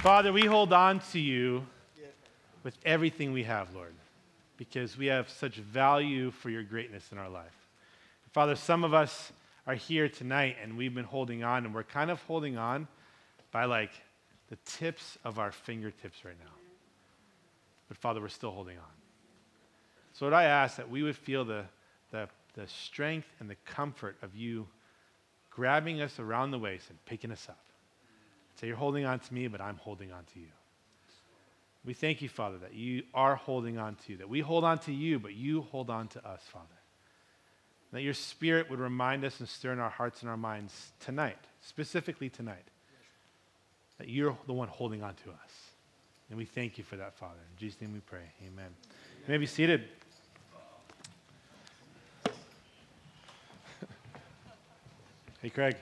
Father, we hold on to you with everything we have, Lord, because we have such value for your greatness in our life. Father, some of us are here tonight and we've been holding on, and we're kind of holding on by like the tips of our fingertips right now. But Father, we're still holding on. So Lord, I ask that we would feel the strength and the comfort of you grabbing us around the waist and picking us up. Say, you're holding on to me, but I'm holding on to you. We thank you, Father, that you are holding on to you, that we hold on to you, but you hold on to us, Father. That your Spirit would remind us and stir in our hearts and our minds tonight, specifically tonight, that you're the one holding on to us. And we thank you for that, Father. In Jesus' name we pray. Amen. You may be seated. Hey, Craig.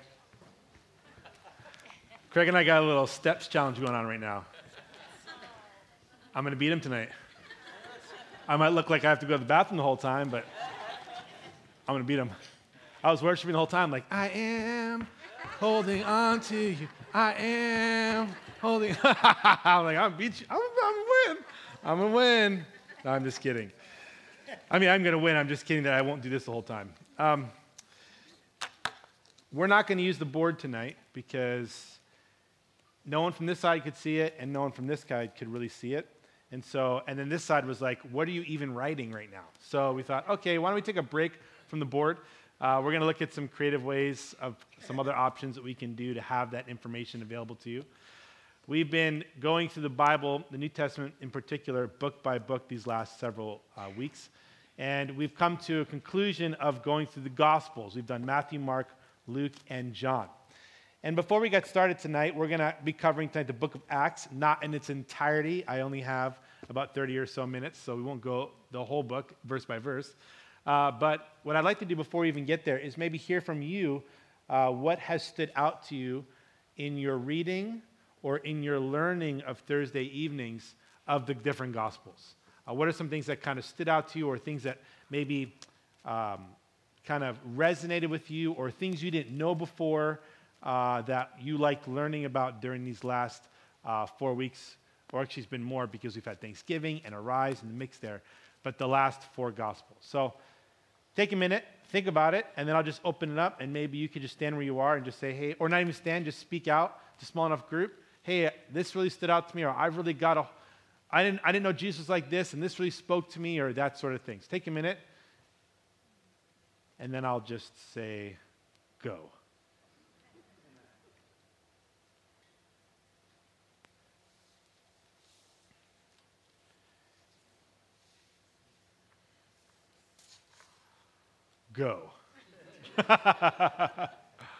Craig and I got a little steps challenge going on right now. I'm going to beat him tonight. I might look like I have to go to the bathroom the whole time, but I'm going to beat him. I was worshiping the whole time like, I am holding on to you. I am holding. I'm like, I'm beat you. I'm going to win. I'm going to win. No, I'm just kidding. I mean, I'm going to win. I'm just kidding that I won't do this the whole time. We're not going to use the board tonight because no one from this side could see it, and no one from this side could really see it. And then this side was like, what are you even writing right now? So we thought, okay, why don't we take a break from the board? We're going to look at some creative ways of some other options that we can do to have that information available to you. We've been going through the Bible, the New Testament in particular, book by book these last several weeks. And we've come to a conclusion of going through the Gospels. We've done Matthew, Mark, Luke, and John. And before we get started tonight, we're going to be covering tonight the book of Acts, not in its entirety. I only have about 30 or so minutes, so we won't go the whole book verse by verse. But what I'd like to do before we even get there is maybe hear from you what has stood out to you in your reading or in your learning of Thursday evenings of the different Gospels. What are some things that kind of stood out to you, or things that maybe kind of resonated with you, or things you didn't know before that you liked learning about during these last 4 weeks, or actually it's been more because we've had Thanksgiving and Arise in the mix there, but the last 4 Gospels. So take a minute, think about it, and then I'll just open it up, and maybe you could just stand where you are and just say, hey, or not even stand, just speak out to a small enough group. Hey, this really stood out to me, or I really I didn't know Jesus was like this, and this really spoke to me, or that sort of things. Take a minute, and then I'll just say, go. Go. I liked last week where you talked about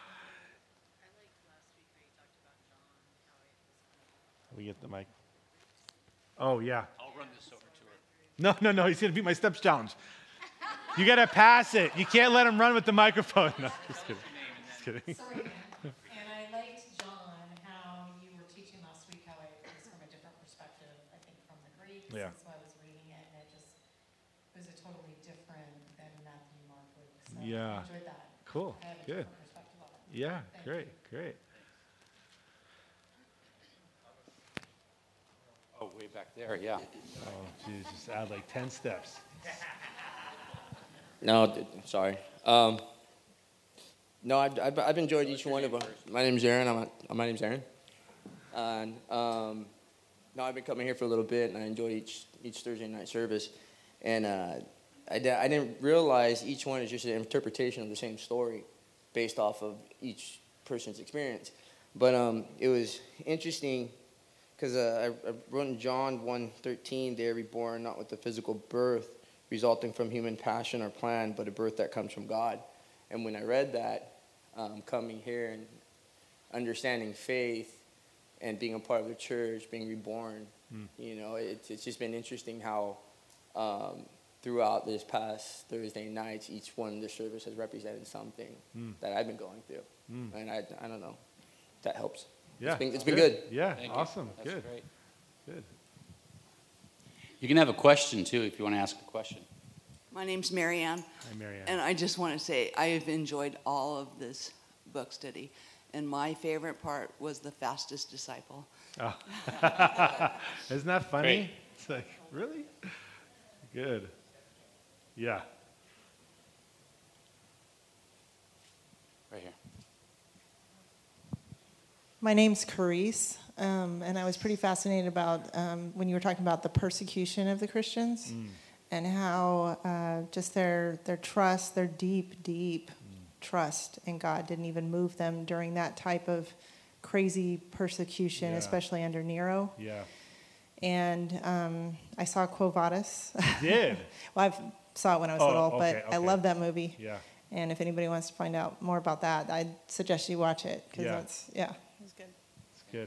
John, We get the mic. Oh, yeah. I'll run this over to her. No. He's going to beat my steps challenge. You got to pass it. You can't let him run with the microphone. No, just kidding. Just kidding. Sorry, and I liked, John, how you were teaching last week, how it was from a different perspective, I think, from the Greeks. Yeah. So I was reading it, and it was a totally different than Matthew, Mark, Luke. So Yeah. I enjoyed that. Cool. I have a Good. different perspective on it. Yeah, Thank great. Oh, way back there, yeah. Oh, geez, just add like 10 steps. No, sorry. No, I've enjoyed each one of them. My name's Aaron. My name's Aaron. And no, I've been coming here for a little bit, and I enjoy each Thursday night service. And I didn't realize each one is just an interpretation of the same story, based off of each person's experience. But it was interesting because I wrote in John 1:13, they are reborn not with a physical birth resulting from human passion or plan, but a birth that comes from God. And when I read that, coming here and understanding faith and being a part of the church, being reborn, it's just been interesting how throughout this past Thursday nights, each one of the service has represented something that I've been going through. And I don't know, that helps. Yeah. It's been good. Yeah, Thank you. awesome. That's Good. great. Good. You can have a question, too, if you want to ask a question. My name's Marianne, Hi, Marianne. and I just want to say I have enjoyed all of this book study. And my favorite part was the fastest disciple. Oh. Isn't that funny? Great. It's like, really? Good. Yeah. Right here. My name's Carice, and I was pretty fascinated about when you were talking about the persecution of the Christians and how just their trust, their deep trust in God didn't even move them during that type of crazy persecution, Yeah. especially under Nero. Yeah. And I saw Quo Vadis. Did? Well, I saw it when I was Oh, little, okay, but I okay. love that movie. Yeah. And if anybody wants to find out more about that, I'd suggest you watch it because Yeah. it was good. It's good.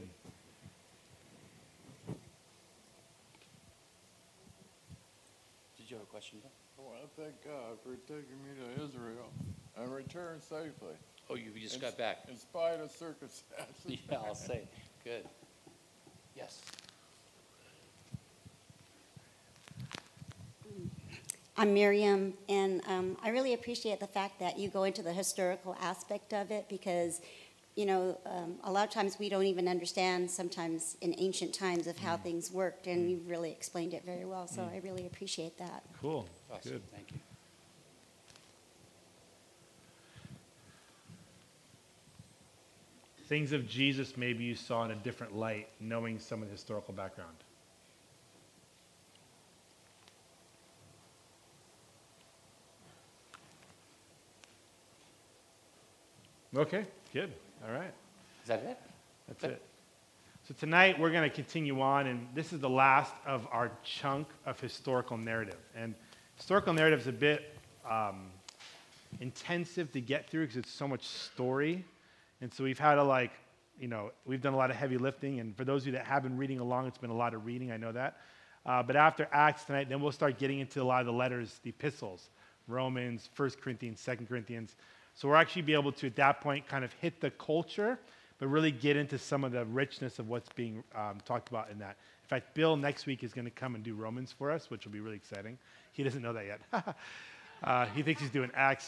Did you have a question, Bill? I want to thank God for taking me to Israel and return safely, Oh, you just got back. in spite of circumstances. Yeah, I'll say. Good. Yes. I'm Miriam, and I really appreciate the fact that you go into the historical aspect of it because, you know, a lot of times we don't even understand sometimes in ancient times of how things worked, and you really explained it very well, so I really appreciate that. Cool. Awesome. Good. Thank you. Things of Jesus maybe you saw in a different light, knowing some of the historical background. Okay, good. All right. Is that it? That's it. So tonight we're going to continue on, and this is the last of our chunk of historical narrative. And historical narrative is a bit intensive to get through because it's so much story. And so we've had to we've done a lot of heavy lifting. And for those of you that have been reading along, it's been a lot of reading, I know that. But after Acts tonight, then we'll start getting into a lot of the letters, the epistles, Romans, 1 Corinthians, 2 Corinthians. So we'll actually be able to, at that point, kind of hit the culture, but really get into some of the richness of what's being talked about in that. In fact, Bill next week is going to come and do Romans for us, which will be really exciting. He doesn't know that yet. He thinks he's doing Acts.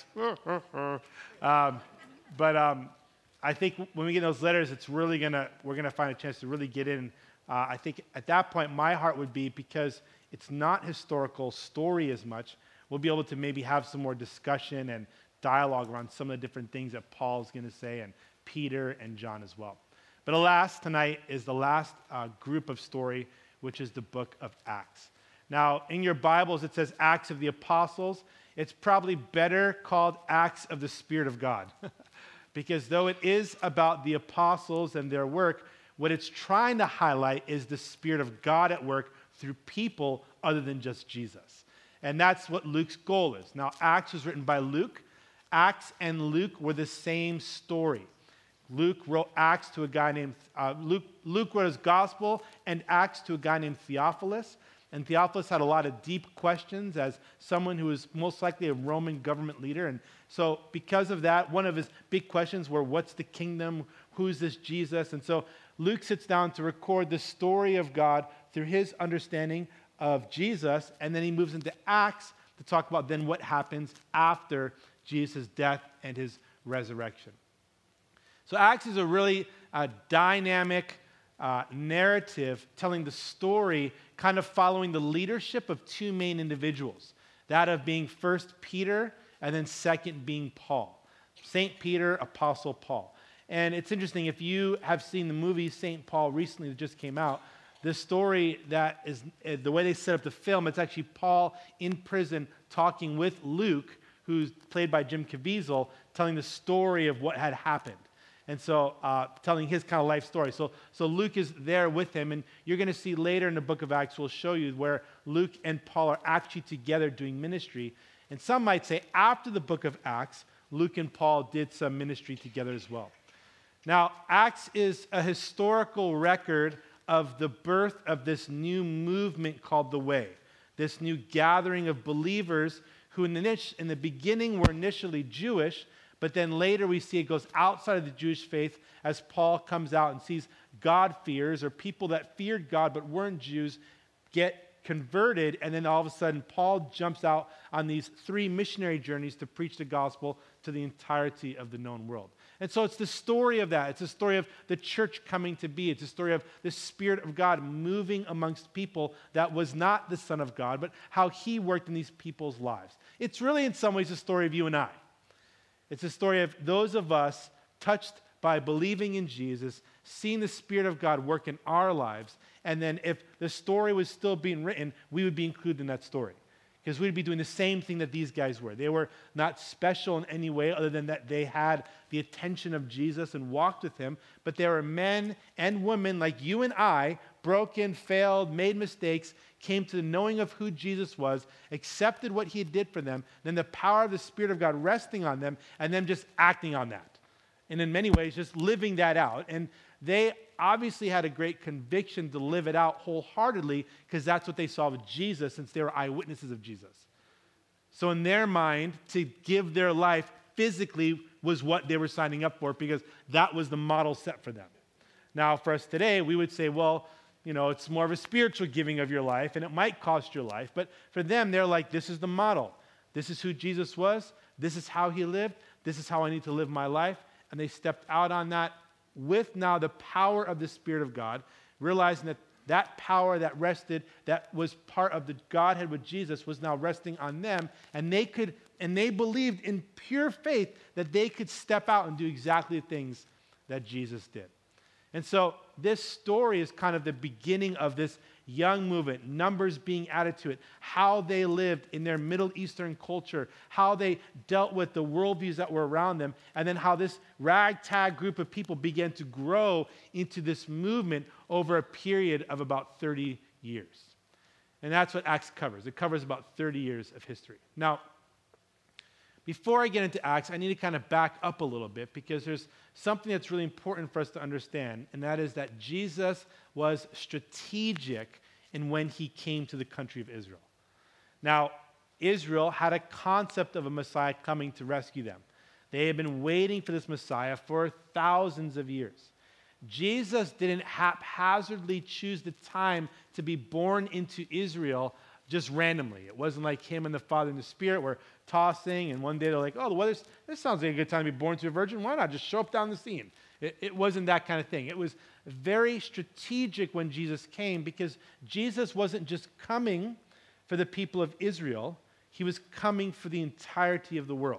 I think when we get those letters, it's really we're gonna find a chance to really get in. I think at that point, my heart would be, because it's not historical story as much, we'll be able to maybe have some more discussion and dialogue around some of the different things that Paul's going to say, and Peter and John as well. But alas, tonight is the last group of story, which is the book of Acts. Now, in your Bibles, it says Acts of the Apostles. It's probably better called Acts of the Spirit of God. Because though it is about the apostles and their work, what it's trying to highlight is the Spirit of God at work through people other than just Jesus. And that's what Luke's goal is. Now, Acts was written by Luke. Acts and Luke were the same story. Luke wrote Acts to a guy named, Luke wrote his gospel and Acts to a guy named Theophilus. And Theophilus had a lot of deep questions as someone who was most likely a Roman government leader. And so because of that, one of his big questions were, what's the kingdom? Who's this Jesus? And so Luke sits down to record the story of God through his understanding of Jesus. And then he moves into Acts to talk about then what happens after Jesus' death and his resurrection. So Acts is a really dynamic narrative telling the story, kind of following the leadership of two main individuals, that of being first Peter and then second being Paul. St. Peter, Apostle Paul. And it's interesting, if you have seen the movie St. Paul recently that just came out, the story that is, the way they set up the film, it's actually Paul in prison talking with Luke, who's played by Jim Caviezel, telling the story of what had happened. And so telling his kind of life story. So Luke is there with him, and you're going to see later in the book of Acts, we'll show you where Luke and Paul are actually together doing ministry. And some might say after the book of Acts, Luke and Paul did some ministry together as well. Now, Acts is a historical record of the birth of this new movement called the Way, this new gathering of believers who in the beginning were initially Jewish, but then later we see it goes outside of the Jewish faith as Paul comes out and sees God-fearers, or people that feared God but weren't Jews, get converted, and then all of a sudden Paul jumps out on these 3 missionary journeys to preach the gospel to the entirety of the known world. And so it's the story of that. It's the story of the church coming to be. It's the story of the Spirit of God moving amongst people that was not the Son of God, but how he worked in these people's lives. It's really in some ways the story of you and I. It's a story of those of us touched by believing in Jesus, seeing the Spirit of God work in our lives, and then if the story was still being written, we would be included in that story. Because we'd be doing the same thing that these guys were. They were not special in any way other than that they had the attention of Jesus and walked with him, but they were men and women like you and I, broken, failed, made mistakes, came to the knowing of who Jesus was, accepted what he did for them, then the power of the Spirit of God resting on them, and them just acting on that. And in many ways, just living that out. And they obviously had a great conviction to live it out wholeheartedly because that's what they saw with Jesus since they were eyewitnesses of Jesus. So in their mind, to give their life physically was what they were signing up for because that was the model set for them. Now, for us today, we would say, well, it's more of a spiritual giving of your life and it might cost your life. But for them, they're like, this is the model. This is who Jesus was. This is how he lived. This is how I need to live my life. And they stepped out on that with now the power of the Spirit of God, realizing that that power that rested, that was part of the Godhead with Jesus, was now resting on them, and they believed in pure faith that they could step out and do exactly the things that Jesus did. And so this story is kind of the beginning of this young movement, numbers being added to it, how they lived in their Middle Eastern culture, how they dealt with the worldviews that were around them, and then how this ragtag group of people began to grow into this movement over a period of about 30 years. And that's what Acts covers. It covers about 30 years of history. Now, before I get into Acts, I need to kind of back up a little bit because there's something that's really important for us to understand, and that is that Jesus was strategic in when he came to the country of Israel. Now, Israel had a concept of a Messiah coming to rescue them. They had been waiting for this Messiah for thousands of years. Jesus didn't haphazardly choose the time to be born into Israel just randomly. It wasn't like him and the Father and the Spirit were tossing, and one day they're like, oh, this sounds like a good time to be born to a virgin. Why not just show up down the scene? It wasn't that kind of thing. It was very strategic when Jesus came because Jesus wasn't just coming for the people of Israel. He was coming for the entirety of the world.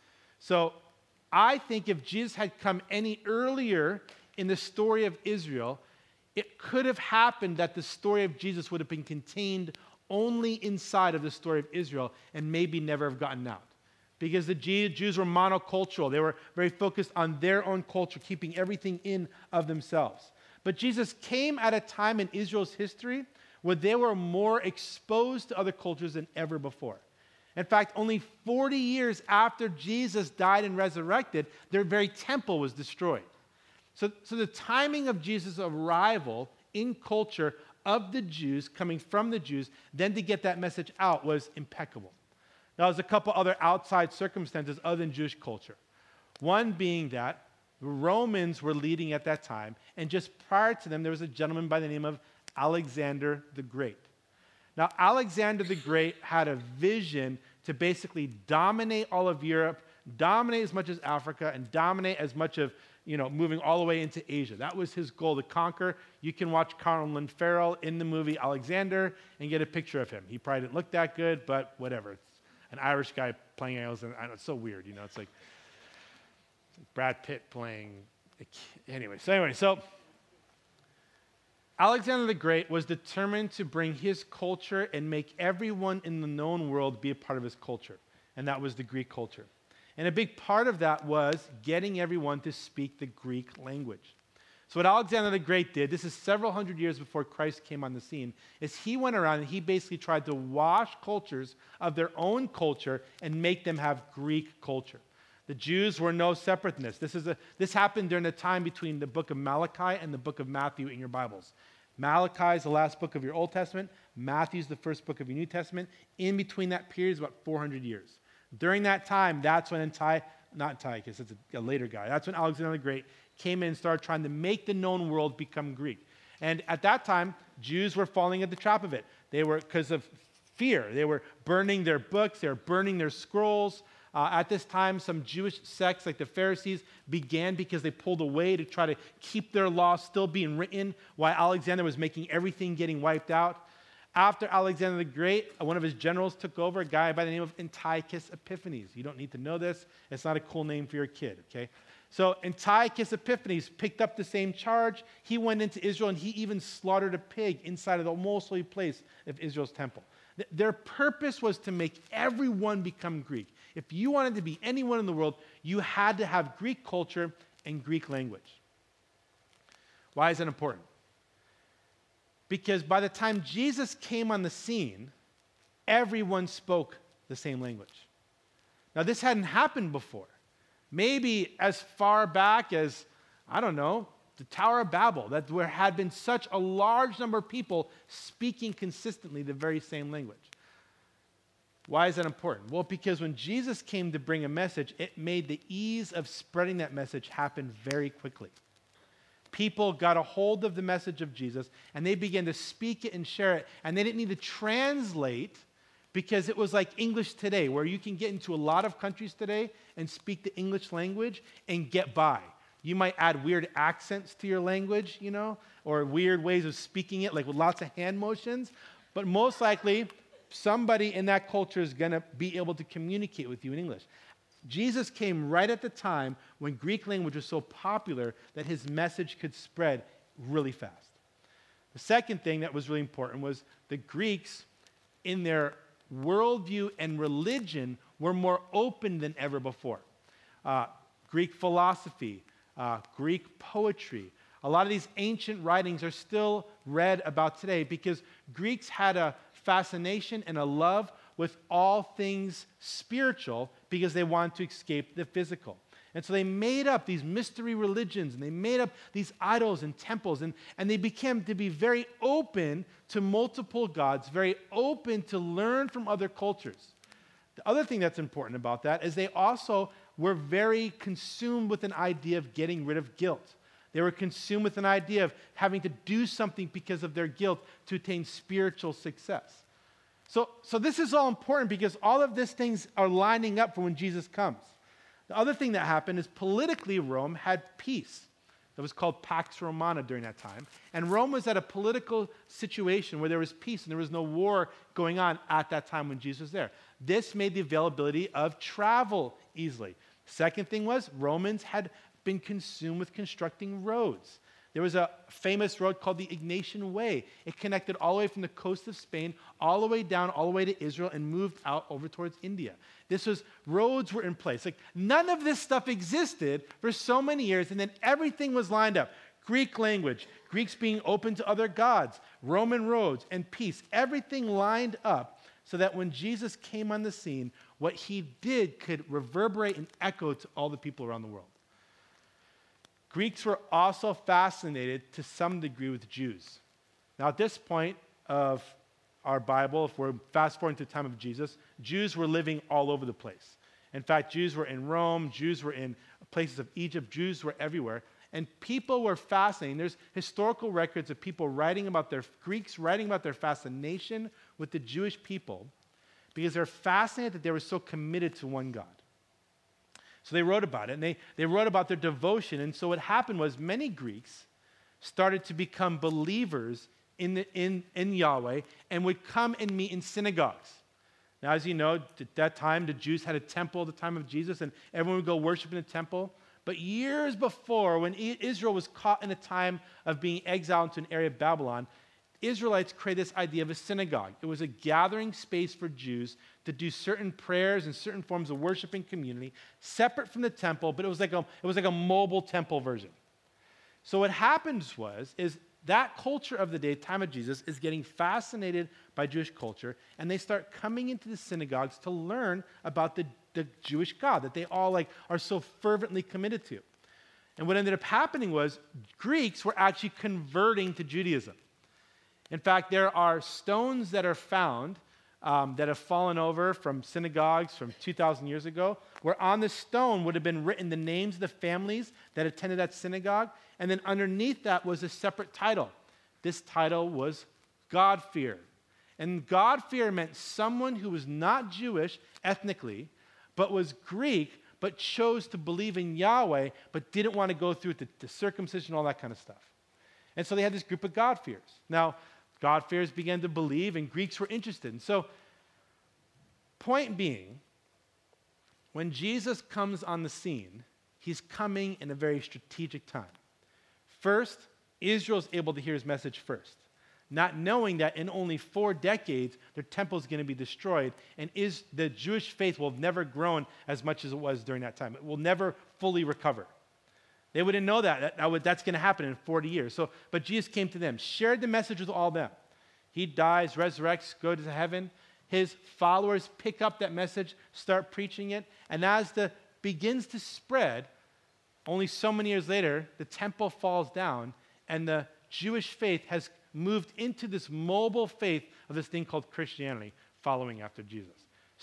So I think if Jesus had come any earlier in the story of Israel, it could have happened that the story of Jesus would have been contained only inside of the story of Israel and maybe never have gotten out. Because the Jews were monocultural. They were very focused on their own culture, keeping everything in of themselves. But Jesus came at a time in Israel's history where they were more exposed to other cultures than ever before. In fact, only 40 years after Jesus died and resurrected, their very temple was destroyed. So the timing of Jesus' arrival in culture of the Jews, coming from the Jews, then to get that message out was impeccable. Now, there's a couple other outside circumstances other than Jewish culture. One being that the Romans were leading at that time, and just prior to them, there was a gentleman by the name of Alexander the Great. Now, Alexander the Great had a vision to basically dominate all of Europe, dominate as much as Africa, and dominate as much of moving all the way into Asia. That was his goal, to conquer. You can watch Colin Farrell in the movie Alexander and get a picture of him. He probably didn't look that good, but whatever. It's an Irish guy playing aliens, and it's so weird, It's like Brad Pitt playing. Anyway, so Alexander the Great was determined to bring his culture and make everyone in the known world be a part of his culture, and that was the Greek culture. And a big part of that was getting everyone to speak the Greek language. So what Alexander the Great did, this is several hundred years before Christ came on the scene, is he went around and he basically tried to wash cultures of their own culture and make them have Greek culture. The Jews were no separate in this. This happened during the time between the book of Malachi and the book of Matthew in your Bibles. Malachi is the last book of your Old Testament. Matthew is the first book of your New Testament. In between that period is about 400 years. During that time, that's when Antiochus, it's a later guy, that's when Alexander the Great came in and started trying to make the known world become Greek. And at that time, Jews were falling into the trap of it. They were, because of fear, they were burning their books, they were burning their scrolls. At this time, some Jewish sects like the Pharisees began because they pulled away to try to keep their law still being written while Alexander was making everything getting wiped out. After Alexander the Great, one of his generals took over, a guy by the name of Antiochus Epiphanes. You don't need to know this. It's not a cool name for your kid, okay? So Antiochus Epiphanes picked up the same charge. He went into Israel, and he even slaughtered a pig inside of the most holy place of Israel's temple. Their purpose was to make everyone become Greek. If you wanted to be anyone in the world, you had to have Greek culture and Greek language. Why is that important? Because by the time Jesus came on the scene, everyone spoke the same language. Now, this hadn't happened before. Maybe as far back as, I don't know, the Tower of Babel, that there had been such a large number of people speaking consistently the very same language. Why is that important? Well, because when Jesus came to bring a message, it made the ease of spreading that message happen very quickly. People got a hold of the message of Jesus, and they began to speak it and share it, and they didn't need to translate because it was like English today, where you can get into a lot of countries today and speak the English language and get by. You might add weird accents to your language, or weird ways of speaking it, like with lots of hand motions, but most likely somebody in that culture is going to be able to communicate with you in English. Jesus came right at the time when Greek language was so popular that his message could spread really fast. The second thing that was really important was the Greeks, in their worldview and religion, were more open than ever before. Greek philosophy, Greek poetry, a lot of these ancient writings are still read about today because Greeks had a fascination and a love with all things spiritual because they wanted to escape the physical. And so they made up these mystery religions, and they made up these idols and temples, and they became to be very open to multiple gods, very open to learn from other cultures. The other thing that's important about that is they also were very consumed with an idea of getting rid of guilt. They were consumed with an idea of having to do something because of their guilt to attain spiritual success. So this is all important because all of these things are lining up for when Jesus comes. The other thing that happened is politically Rome had peace. It was called Pax Romana during that time. And Rome was at a political situation where there was peace and there was no war going on at that time when Jesus was there. This made the availability of travel easily. Second thing was Romans had been consumed with constructing roads. There was a famous road called the Egnatian Way. It connected all the way from the coast of Spain, all the way down, all the way to Israel, and moved out over towards India. Roads were in place. Like, none of this stuff existed for so many years, and then everything was lined up. Greek language, Greeks being open to other gods, Roman roads, and peace. Everything lined up so that when Jesus came on the scene, what he did could reverberate and echo to all the people around the world. Greeks were also fascinated to some degree with Jews. Now, at this point of our Bible, if we're fast forwarding to the time of Jesus, Jews were living all over the place. In fact, Jews were in Rome, Jews were in places of Egypt, Jews were everywhere. And people were fascinated. There's historical records of people Greeks writing about their fascination with the Jewish people because they're fascinated that they were so committed to one God. So they wrote about it, and they wrote about their devotion. And so what happened was many Greeks started to become believers in Yahweh and would come and meet in synagogues. Now, as you know, at that time, the Jews had a temple at the time of Jesus, and everyone would go worship in the temple. But years before, when Israel was caught in a time of being exiled into an area of Babylon, Israelites created this idea of a synagogue. It was a gathering space for Jews to do certain prayers and certain forms of worship and community, separate from the temple, but it was like a mobile temple version. So what happens is that culture of the day, time of Jesus, is getting fascinated by Jewish culture, and they start coming into the synagogues to learn about the Jewish God that they all are so fervently committed to. And what ended up happening was Greeks were actually converting to Judaism. In fact, there are stones that are found that have fallen over from synagogues from 2,000 years ago, where on the stone would have been written the names of the families that attended that synagogue, and then underneath that was a separate title. This title was God-fear. And God-fear meant someone who was not Jewish ethnically, but was Greek, but chose to believe in Yahweh, but didn't want to go through the circumcision, all that kind of stuff. And so they had this group of God-fearers. Now, God-fearers began to believe, and Greeks were interested. And so, point being, when Jesus comes on the scene, he's coming in a very strategic time. First, Israel's able to hear his message first, not knowing that in only 4 decades, their temple is going to be destroyed, and the Jewish faith will have never grown as much as it was during that time. It will never fully recover. They wouldn't know that's going to happen in 40 years. But Jesus came to them, shared the message with all them. He dies, resurrects, goes to heaven. His followers pick up that message, start preaching it, and as the begins to spread, only so many years later, the temple falls down, and the Jewish faith has moved into this mobile faith of this thing called Christianity, following after Jesus.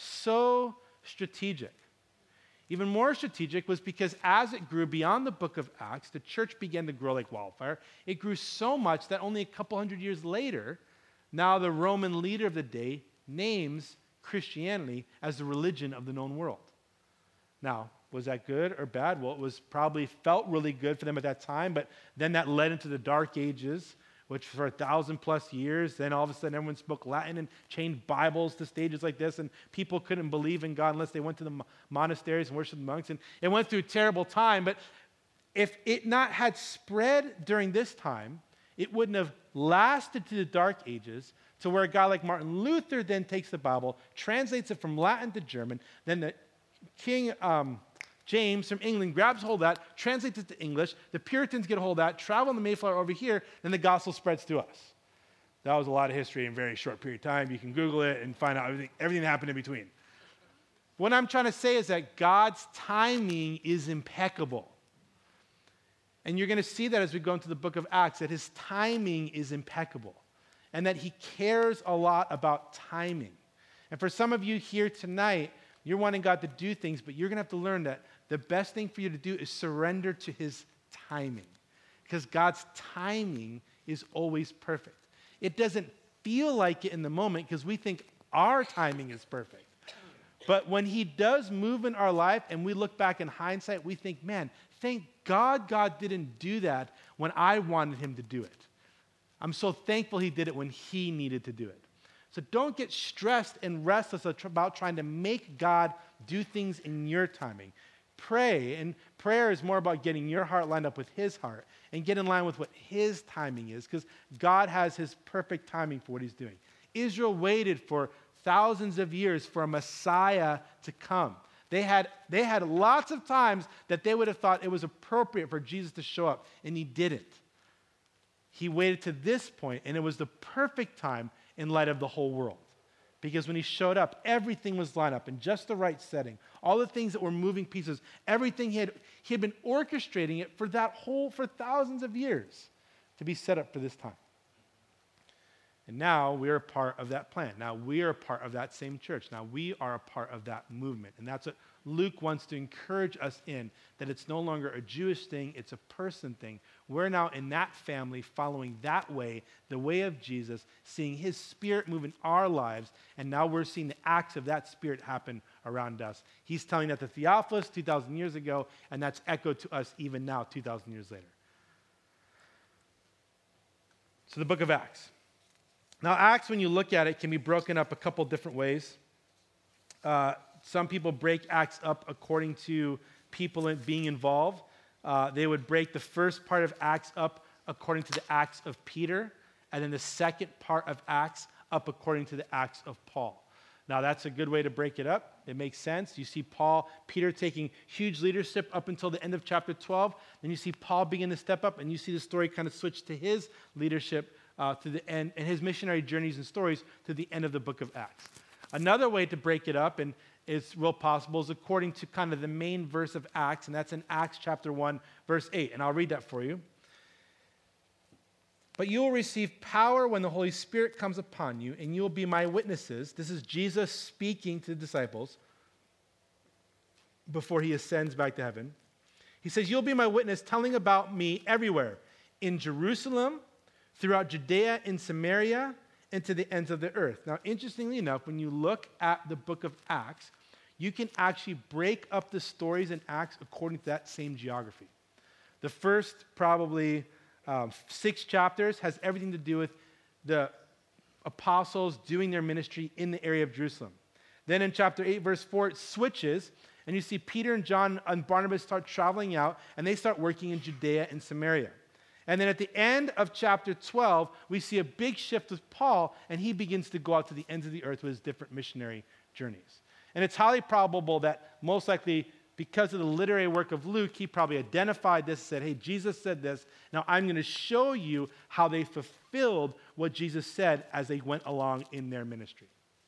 So strategic. Even more strategic was because as it grew beyond the book of Acts, the church began to grow like wildfire. It grew so much that only a couple hundred years later, now the Roman leader of the day names Christianity as the religion of the known world. Now, was that good or bad? Well, it was probably felt really good for them at that time, but then that led into the Dark Ages, which for 1,000+ years, then all of a sudden everyone spoke Latin and chained Bibles to stages like this, and people couldn't believe in God unless they went to the monasteries and worshiped the monks, and it went through a terrible time, but if it not had spread during this time, it wouldn't have lasted to the Dark Ages, to where a guy like Martin Luther then takes the Bible, translates it from Latin to German, then the King James from England grabs hold of that, translates it to English, the Puritans get a hold of that, travel on the Mayflower over here, then the gospel spreads to us. That was a lot of history in a very short period of time. You can Google it and find out everything that happened in between. What I'm trying to say is that God's timing is impeccable. And you're going to see that as we go into the book of Acts, that his timing is impeccable, and that he cares a lot about timing. And for some of you here tonight, you're wanting God to do things, but you're going to have to learn that the best thing for you to do is surrender to his timing, because God's timing is always perfect. It doesn't feel like it in the moment because we think our timing is perfect. But when he does move in our life and we look back in hindsight, we think, man, thank God didn't do that when I wanted him to do it. I'm so thankful he did it when he needed to do it. So don't get stressed and restless about trying to make God do things in your timing. Pray, and prayer is more about getting your heart lined up with his heart and get in line with what his timing is, because God has his perfect timing for what he's doing. Israel waited for thousands of years for a Messiah to come. They had lots of times that they would have thought it was appropriate for Jesus to show up, and he didn't. He waited to this point, and it was the perfect time in light of the whole world. Because when he showed up, everything was lined up in just the right setting. All the things that were moving pieces, everything he had been orchestrating it for thousands of years to be set up for this time. And now we are a part of that plan. Now we are a part of that same church. Now we are a part of that movement. And that's what Luke wants to encourage us in, that it's no longer a Jewish thing, it's a person thing. We're now in that family, following that way, the way of Jesus, seeing his spirit move in our lives, and now we're seeing the acts of that spirit happen around us. He's telling that to Theophilus 2,000 years ago, and that's echoed to us even now, 2,000 years later. So the book of Acts. Now, Acts, when you look at it, can be broken up a couple different ways. Some people break Acts up according to people being involved. They would break the first part of Acts up according to the Acts of Peter, and then the second part of Acts up according to the Acts of Paul. Now, that's a good way to break it up. It makes sense. You see Peter taking huge leadership up until the end of chapter 12. Then you see Paul begin to step up, and you see the story kind of switch to his leadership to the end, and his missionary journeys and stories to the end of the book of Acts. Another way to break it up, and it's real possible, is according to kind of the main verse of Acts, and that's in Acts chapter 1, verse 8. And I'll read that for you. But you will receive power when the Holy Spirit comes upon you, and you will be my witnesses. This is Jesus speaking to the disciples before he ascends back to heaven. He says, you'll be my witness, telling about me everywhere, in Jerusalem, throughout Judea and Samaria, and to the ends of the earth. Now, interestingly enough, when you look at the book of Acts, you can actually break up the stories in Acts according to that same geography. The first probably 6 chapters has everything to do with the apostles doing their ministry in the area of Jerusalem. Then in chapter 8, verse 4, it switches, and you see Peter and John and Barnabas start traveling out, and they start working in Judea and Samaria. And then at the end of chapter 12, we see a big shift with Paul, and he begins to go out to the ends of the earth with his different missionary journeys. And it's highly probable that most likely because of the literary work of Luke, he probably identified this, said, hey, Jesus said this. Now I'm going to show you how they fulfilled what Jesus said as they went along in their ministry.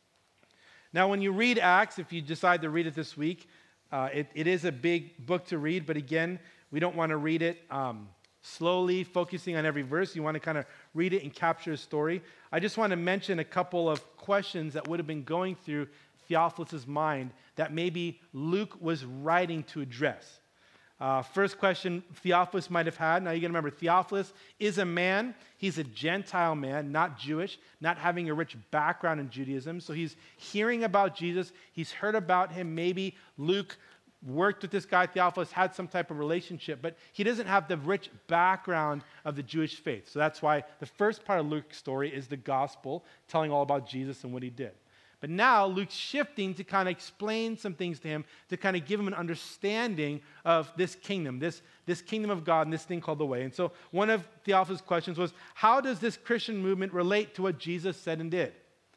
Now when you read Acts, if you decide to read it this week, it is a big book to read, but again, we don't want to read it slowly, focusing on every verse. You want to kind of read it and capture a story. I just want to mention a couple of questions that would have been going through Theophilus' mind that maybe Luke was writing to address. First question Theophilus might have had. Now you got to remember, Theophilus is a man. He's a Gentile man, not Jewish, not having a rich background in Judaism. So he's hearing about Jesus. He's heard about him. Maybe Luke worked with this guy, Theophilus, had some type of relationship, but he doesn't have the rich background of the Jewish faith. So that's why the first part of Luke's story is the gospel, telling all about Jesus and what he did. But now Luke's shifting to kind of explain some things to him, to kind of give him an understanding of this kingdom, this kingdom of God and this thing called the way. And so one of Theophilus' questions was, how does this Christian movement relate to what Jesus said and did?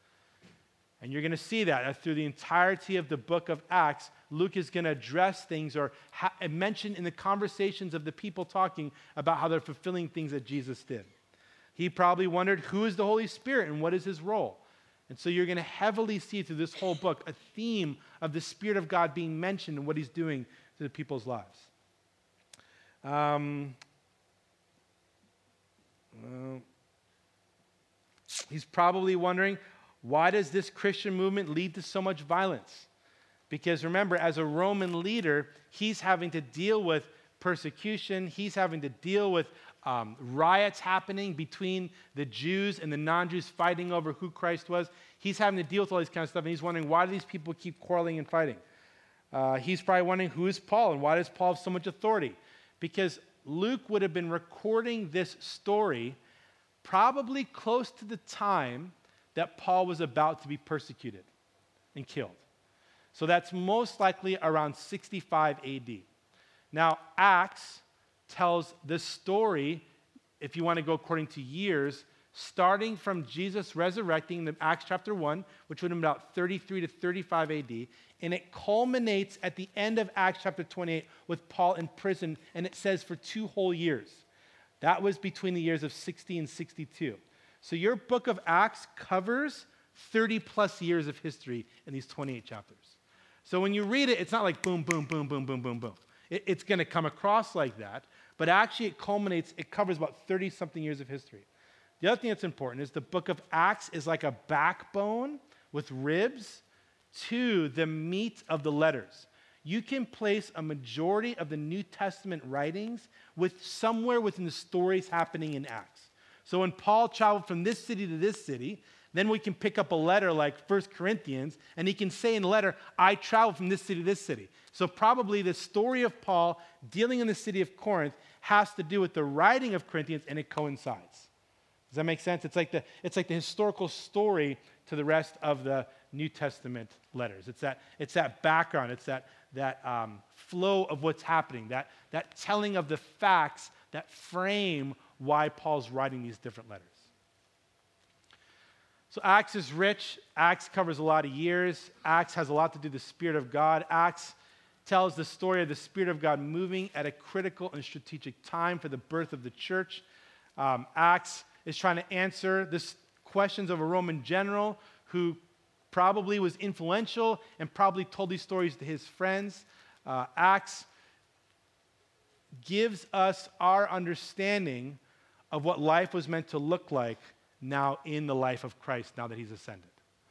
And you're going to see that through the entirety of the book of Acts, Luke is going to address things or mention in the conversations of the people talking about how they're fulfilling things that Jesus did. He probably wondered, who is the Holy Spirit and what is his role? And so you're going to heavily see through this whole book a theme of the Spirit of God being mentioned and what he's doing to the people's lives. He's probably wondering, why does this Christian movement lead to so much violence? Because remember, as a Roman leader, he's having to deal with persecution. He's having to deal with riots happening between the Jews and the non-Jews fighting over who Christ was. He's having to deal with all these kind of stuff, and he's wondering, why do these people keep quarreling and fighting? He's probably wondering, who is Paul, and why does Paul have so much authority? Because Luke would have been recording this story probably close to the time that Paul was about to be persecuted and killed. So that's most likely around 65 AD. Now, Acts tells the story, if you want to go according to years, starting from Jesus resurrecting in Acts chapter 1, which would have been about 33 to 35 AD, and it culminates at the end of Acts chapter 28 with Paul in prison, and it says for 2 whole years. That was between the years of 60 and 62. So your book of Acts covers 30 plus years of history in these 28 chapters. So when you read it, it's not like boom, boom, boom, boom, boom, boom, boom. It's going to come across like that, but actually it covers about 30-something years of history. The other thing that's important is the book of Acts is like a backbone with ribs to the meat of the letters. You can place a majority of the New Testament writings with somewhere within the stories happening in Acts. So when Paul traveled from this city to this city, then we can pick up a letter like 1 Corinthians, and he can say in the letter, I traveled from this city to this city. So probably the story of Paul dealing in the city of Corinth has to do with the writing of Corinthians, and it coincides. Does that make sense? It's like the historical story to the rest of the New Testament letters. It's that background. It's that flow of what's happening, that telling of the facts that frame why Paul's writing these different letters. So Acts is rich. Acts covers a lot of years. Acts has a lot to do with the Spirit of God. Acts tells the story of the Spirit of God moving at a critical and strategic time for the birth of the church. Acts is trying to answer the questions of a Roman general who probably was influential and probably told these stories to his friends. Acts gives us our understanding of what life was meant to look like now in the life of Christ, now that he's ascended.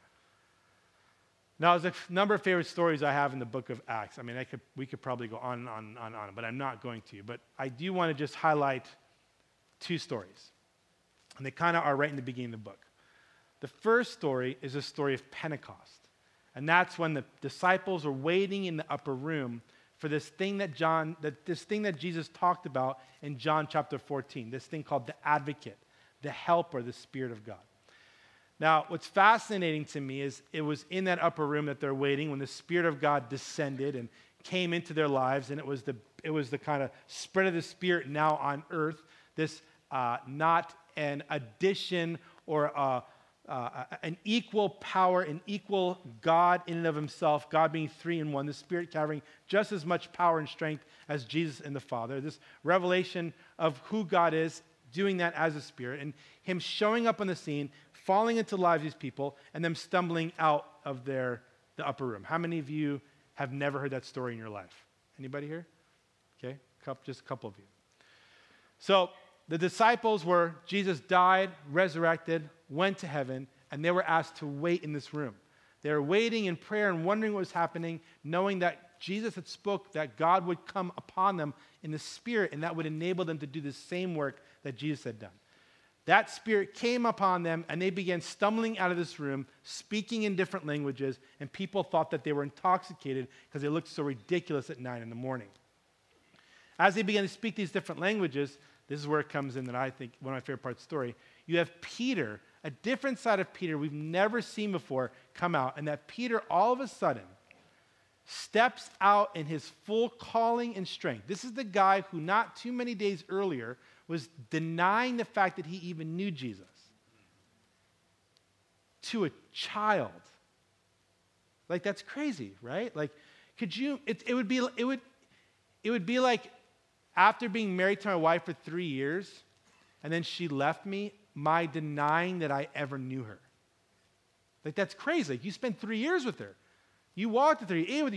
Now, there's a number of favorite stories I have in the book of Acts. I mean, we could probably go on and on, but I'm not going to. But I do want to just highlight 2 stories. And they kind of are right in the beginning of the book. The first story is a story of Pentecost. And that's when the disciples are waiting in the upper room for this thing that Jesus talked about in John chapter 14, this thing called the advocate, the helper, the Spirit of God. Now, what's fascinating to me is it was in that upper room that they're waiting when the Spirit of God descended and came into their lives, and it was the kind of spread of the Spirit now on earth, this not an addition or an equal power, an equal God in and of himself, God being three in one, the Spirit carrying just as much power and strength as Jesus and the Father. This revelation of who God is, doing that as a Spirit, and him showing up on the scene, falling into the lives of these people, and them stumbling out of the upper room. How many of you have never heard that story in your life? Anybody here? Okay, just a couple of you. So the disciples Jesus died, resurrected, went to heaven, and they were asked to wait in this room. They were waiting in prayer and wondering what was happening, knowing that Jesus had spoke that God would come upon them in the Spirit, and that would enable them to do the same work that Jesus had done. That Spirit came upon them, and they began stumbling out of this room, speaking in different languages, and people thought that they were intoxicated because they looked so ridiculous at 9 a.m. As they began to speak these different languages, this is where it comes in that I think one of my favorite parts of the story. You have Peter, a different side of Peter we've never seen before, come out, and that Peter all of a sudden steps out in his full calling and strength. This is the guy who not too many days earlier was denying the fact that he even knew Jesus to a child. Like, that's crazy, right? Like, could you, it would be like after being married to my wife for 3 years, and then she left me, my denying that I ever knew her. Like, that's crazy. Like, you spent 3 years with her. You walked with her, you ate with her,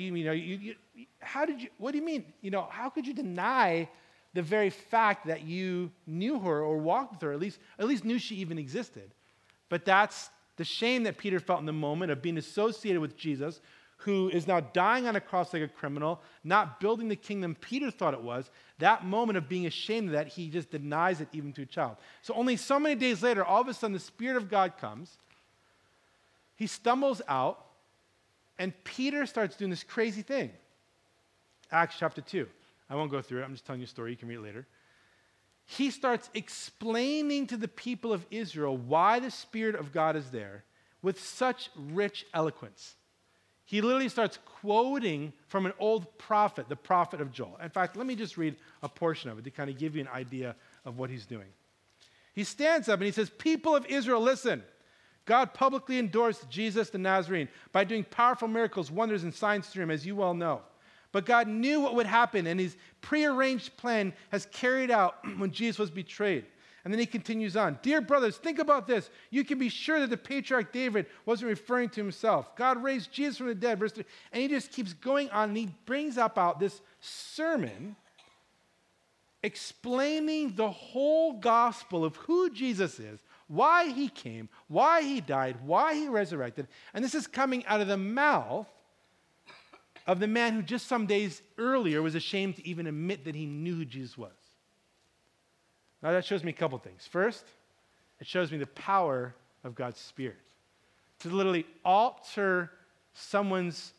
what do you mean? How could you deny the very fact that you knew her or walked with her, at least knew she even existed? But that's the shame that Peter felt in the moment of being associated with Jesus, who is now dying on a cross like a criminal, not building the kingdom Peter thought it was. That moment of being ashamed of that, he just denies it even to a child. So only so many days later, all of a sudden the Spirit of God comes. He stumbles out, and Peter starts doing this crazy thing. Acts chapter 2. I won't go through it. I'm just telling you a story. You can read it later. He starts explaining to the people of Israel why the Spirit of God is there with such rich eloquence. He literally starts quoting from an old prophet, the prophet of Joel. In fact, let me just read a portion of it to kind of give you an idea of what he's doing. He stands up and he says, "People of Israel, listen. God publicly endorsed Jesus the Nazarene by doing powerful miracles, wonders, and signs through him, as you well know. But God knew what would happen, and his prearranged plan has carried out when Jesus was betrayed." And then he continues on. "Dear brothers, think about this. You can be sure that the patriarch David wasn't referring to himself. God raised Jesus from the dead." Verse 3. And he just keeps going on, and he brings out this sermon explaining the whole gospel of who Jesus is, why he came, why he died, why he resurrected. And this is coming out of the mouth of the man who just some days earlier was ashamed to even admit that he knew who Jesus was. Now that shows me a couple things. First, it shows me the power of God's Spirit to literally alter someone's,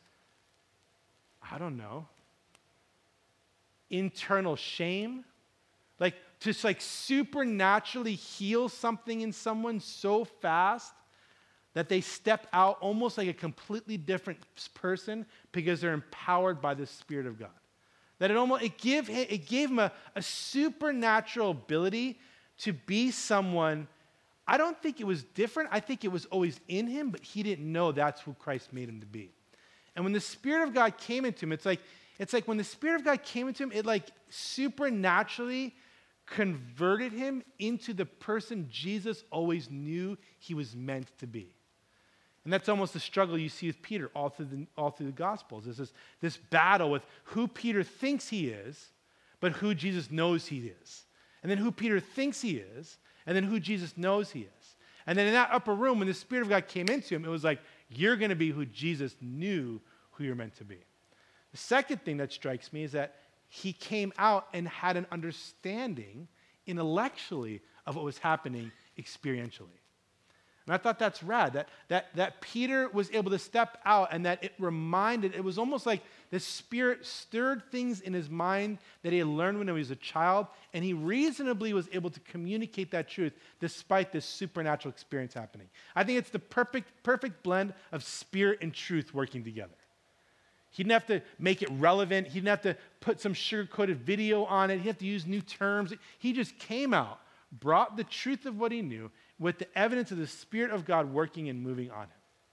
internal shame, to supernaturally heal something in someone so fast that they step out almost like a completely different person because they're empowered by the Spirit of God. That it gave him a supernatural ability to be someone. I don't think it was different. I think it was always in him, but he didn't know that's who Christ made him to be. And when the Spirit of God came into him, it's like when the Spirit of God came into him, it supernaturally converted him into the person Jesus always knew he was meant to be. And that's almost the struggle you see with Peter all through the Gospels. Is this battle with who Peter thinks he is, but who Jesus knows he is. And then who Peter thinks he is, and then who Jesus knows he is. And then in that upper room, when the Spirit of God came into him, it was like, you're going to be who Jesus knew who you're meant to be. The second thing that strikes me is that he came out and had an understanding intellectually of what was happening experientially. And I thought that's rad, that Peter was able to step out and that it was almost like the Spirit stirred things in his mind that he had learned when he was a child, and he reasonably was able to communicate that truth despite this supernatural experience happening. I think it's the perfect blend of spirit and truth working together. He didn't have to make it relevant. He didn't have to put some sugar-coated video on it. He didn't have to use new terms. He just came out, brought the truth of what he knew with the evidence of the Spirit of God working and moving on him.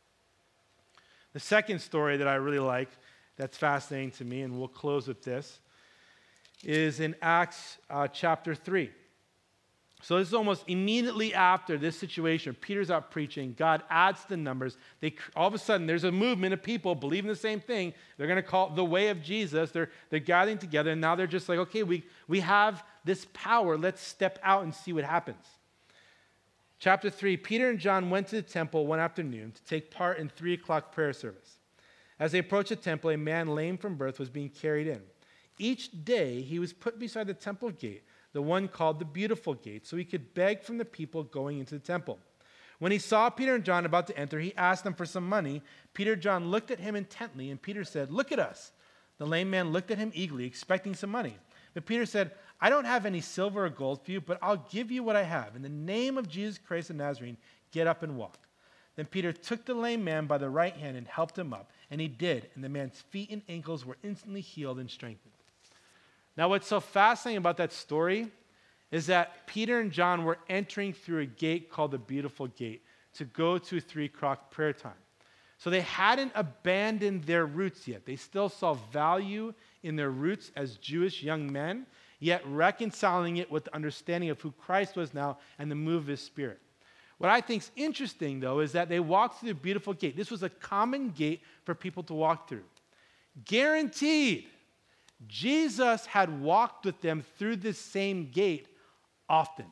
The second story that I really like, that's fascinating to me, and we'll close with this, is in Acts chapter 3. So this is almost immediately after this situation. Peter's out preaching. God adds to the numbers. All of a sudden, there's a movement of people believing the same thing. They're going to call it the way of Jesus. They're gathering together, and now they're just like, okay, we have this power. Let's step out and see what happens. Chapter 3, Peter and John went to the temple one afternoon to take part in 3 o'clock prayer service. As they approached the temple, a man lame from birth was being carried in. Each day, he was put beside the temple gate, the one called the Beautiful Gate, so he could beg from the people going into the temple. When he saw Peter and John about to enter, he asked them for some money. Peter and John looked at him intently, and Peter said, "Look at us." The lame man looked at him eagerly, expecting some money. But Peter said, "I don't have any silver or gold for you, but I'll give you what I have. In the name of Jesus Christ of Nazarene, get up and walk." Then Peter took the lame man by the right hand and helped him up, and he did, and the man's feet and ankles were instantly healed and strengthened. Now, what's so fascinating about that story is that Peter and John were entering through a gate called the Beautiful Gate to go to 3 o'clock prayer time. So they hadn't abandoned their roots yet. They still saw value in their roots as Jewish young men, yet reconciling it with the understanding of who Christ was now and the move of his Spirit. What I think is interesting, though, is that they walked through the Beautiful Gate. This was a common gate for people to walk through. Guaranteed, Jesus had walked with them through this same gate often.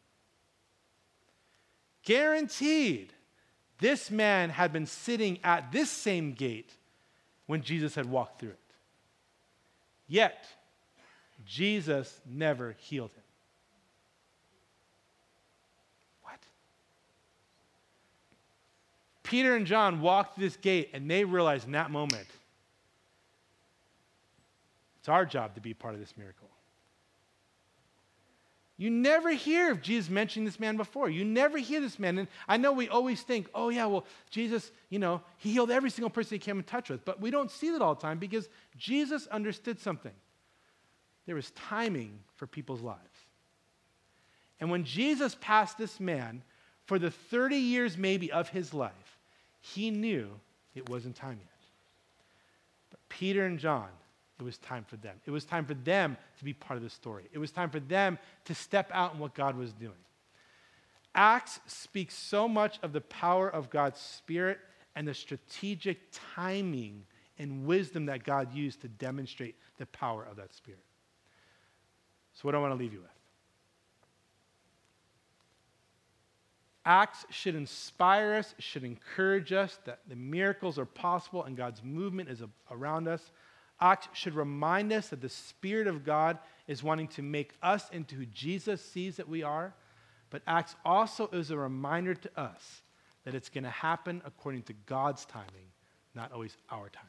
Guaranteed, this man had been sitting at this same gate when Jesus had walked through it. Yet, Jesus never healed him. What? Peter and John walked through this gate, and they realized in that moment, it's our job to be part of this miracle. You never hear of Jesus mentioning this man before. You never hear this man. And I know we always think, oh yeah, well, Jesus, he healed every single person he came in touch with. But we don't see that all the time because Jesus understood something. There was timing for people's lives. And when Jesus passed this man, for the 30 years maybe of his life, he knew it wasn't time yet. But Peter and John, it was time for them. It was time for them to be part of the story. It was time for them to step out in what God was doing. Acts speaks so much of the power of God's Spirit and the strategic timing and wisdom that God used to demonstrate the power of that Spirit. So what do I want to leave you with? Acts should inspire us, should encourage us that the miracles are possible and God's movement is around us. Acts should remind us that the Spirit of God is wanting to make us into who Jesus sees that we are. But Acts also is a reminder to us that it's going to happen according to God's timing, not always our timing.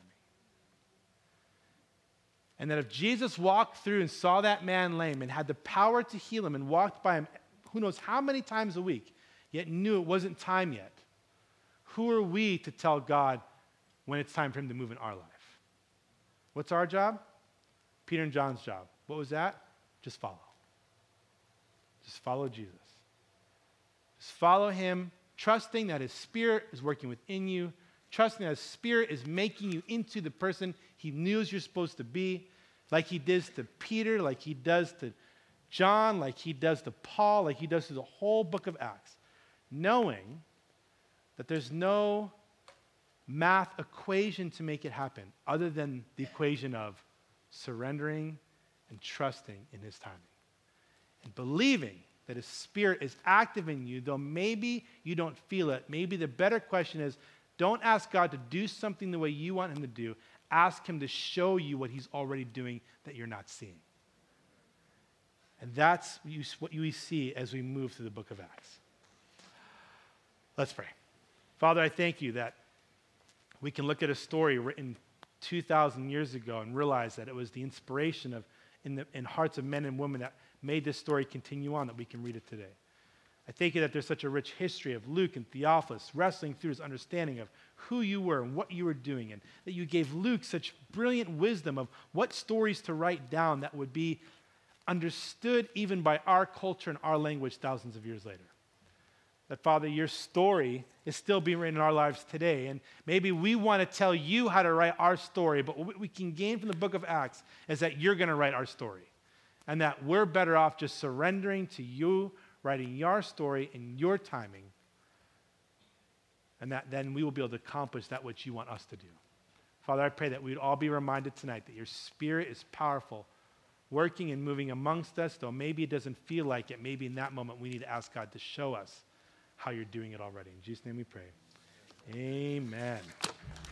And that if Jesus walked through and saw that man lame and had the power to heal him and walked by him who knows how many times a week, yet knew it wasn't time yet, who are we to tell God when it's time for him to move in our life? What's our job? Peter and John's job. What was that? Just follow. Just follow Jesus. Just follow him, trusting that his Spirit is working within you, trusting that his Spirit is making you into the person he knew you're supposed to be, like he does to Peter, like he does to John, like he does to Paul, like he does to the whole book of Acts, knowing that there's no math equation to make it happen other than the equation of surrendering and trusting in his timing and believing that his Spirit is active in you, though maybe you don't feel it. Maybe the better question is, don't ask God to do something the way you want him to do. Ask him to show you what he's already doing that you're not seeing. And that's what you see as we move through the book of Acts. Let's pray. Father, I thank you that we can look at a story written 2,000 years ago and realize that it was the inspiration of in hearts of men and women that made this story continue on, that we can read it today. I thank you that there's such a rich history of Luke and Theophilus wrestling through his understanding of who you were and what you were doing, and that you gave Luke such brilliant wisdom of what stories to write down that would be understood even by our culture and our language thousands of years later. That, Father, your story is still being written in our lives today, and maybe we want to tell you how to write our story, but what we can gain from the book of Acts is that you're going to write our story, and that we're better off just surrendering to you, writing your story in your timing, and that then we will be able to accomplish that which you want us to do. Father, I pray that we'd all be reminded tonight that your Spirit is powerful, working and moving amongst us, though maybe it doesn't feel like it. Maybe in that moment we need to ask God to show us how you're doing it already. In Jesus' name we pray. Amen.